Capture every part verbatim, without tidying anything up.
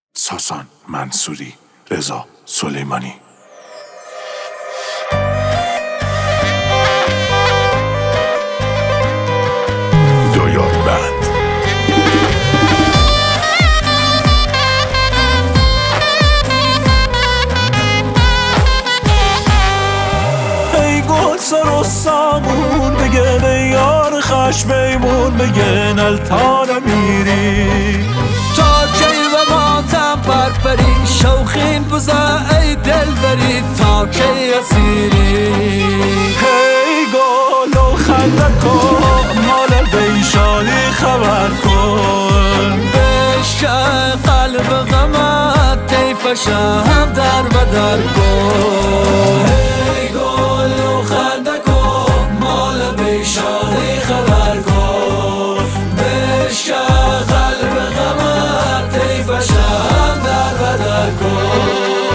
ساسان منصوری، رضا سلیمانی. دویار بند. ای گل سر و سامون بگه به یار خشمیمون بگه نلتا نمیری تا کی و ماتم پرپری شوخین بزا ای دل بری تا کی اسیری ای گل و خنده کن مال بیشالی خبر کن بشکه قلب غمت طیفش هم در بدر کن ای گل و خنده کن مال بیشالی خبر کن بشکه قلب غمت طیفش هم در بدر کن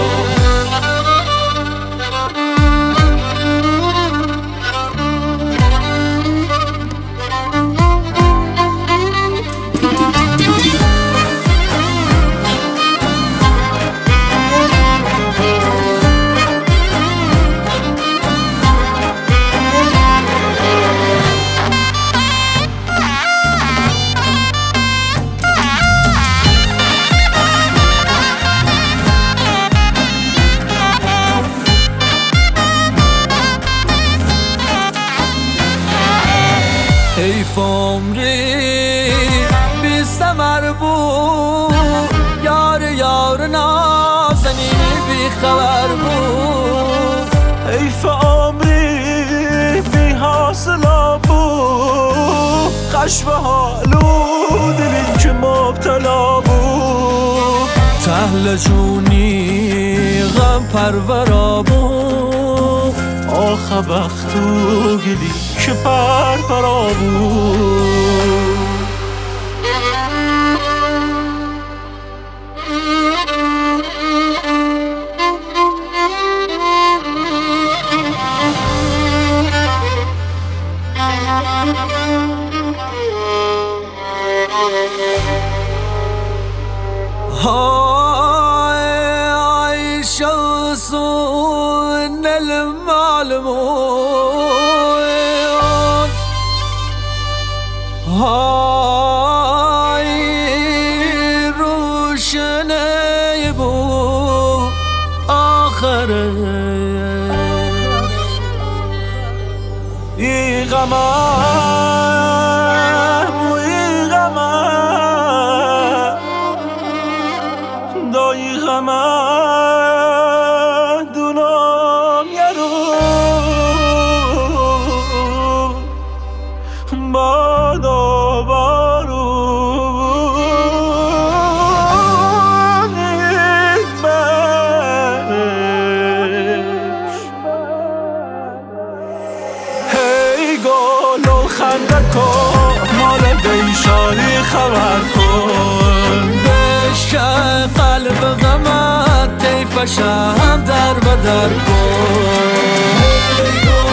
حیف عمری بیست مربوط یار یار نازنینی بی خبر بود حیف عمری بی حاصلا بود خشم حالو دلی که مبتلا بود تهل جونی غم پرورا بود آخه بختو گلی که پر پرا بود هاي عايش وصون المعلمون هاي روشني بو آخر ای غمه ای غمه دایی غمه دونم یارو بادا بارون نیمش هی گل و خنده کن مال بیشالی خبر کن بشکه قلب غمت طیفش هم در بدر کن